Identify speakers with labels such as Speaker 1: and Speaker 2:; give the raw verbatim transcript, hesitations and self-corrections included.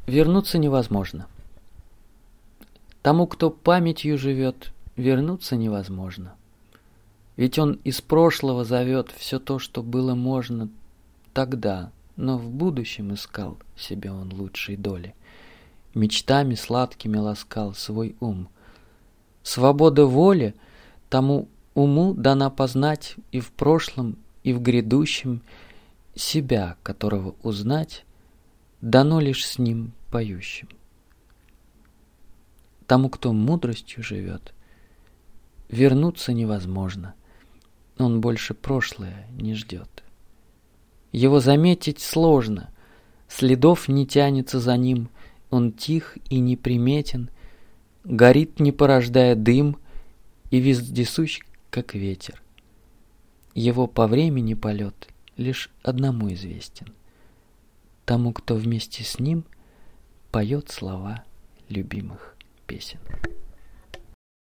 Speaker 1: Вернуться невозможно. Тому, кто памятью живет, вернуться невозможно. Ведь он из прошлого зовет все то, что было можно тогда, но в будущем искал себе он лучшей доли. Мечтами сладкими ласкал свой ум. Свобода воли тому уму дана познать и в прошлом, и в грядущем себя, которого узнать дано лишь с ним поющим. Тому, кто мудростью живет, вернуться невозможно, он больше прошлое не ждет. Его заметить сложно, следов не тянется за ним, он тих и неприметен, горит, не порождая дым, и вездесущ, как ветер. Его по времени полет лишь одному известен, тому, кто вместе с ним поет слова любимых песен.